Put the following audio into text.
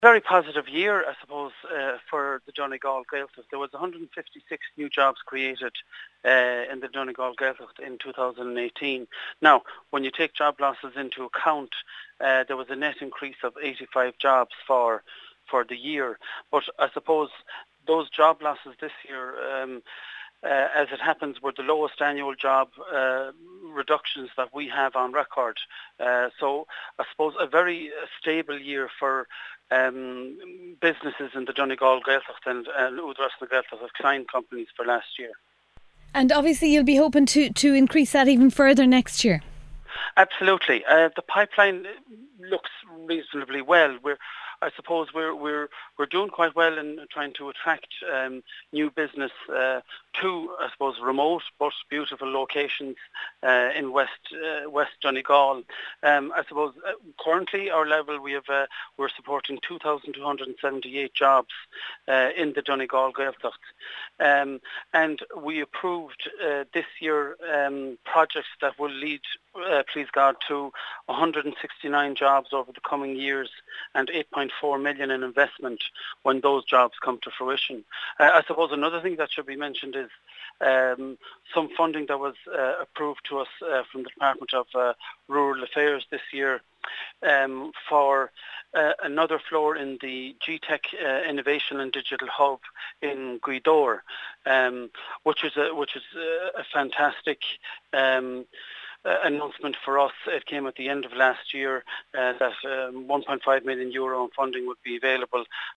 Very positive year, I suppose, for the Donegal Gaeltacht. There was 156 new jobs created in the Donegal Gaeltacht in 2018. Now, when you take job losses into account, there was a net increase of 85 jobs for the year. But I suppose those job losses this year, as it happens, were the lowest annual job reductions that we have on record. So I suppose a very stable year for businesses in the Donegal Gaeltacht and Údarás na Gaeltacht have signed companies for last year. And obviously you'll be hoping to increase that even further next year. Absolutely. The pipeline looks reasonably well. I suppose we're doing quite well in trying to attract new business to, I suppose, remote but beautiful locations in West Donegal. I suppose currently our level we're supporting 2,278 jobs in the Donegal Gaeltacht, and we approved this year projects that will lead, please God, to 169 jobs over the coming years and 8.4 million in investment when those jobs come to fruition. I suppose another thing that should be mentioned is some funding that was approved to us from the Department of Rural Affairs this year for another floor in the GTech Innovation and Digital Hub in Gweedore, which is a fantastic announcement for us. It came at the end of last year that €1.5 million in funding would be available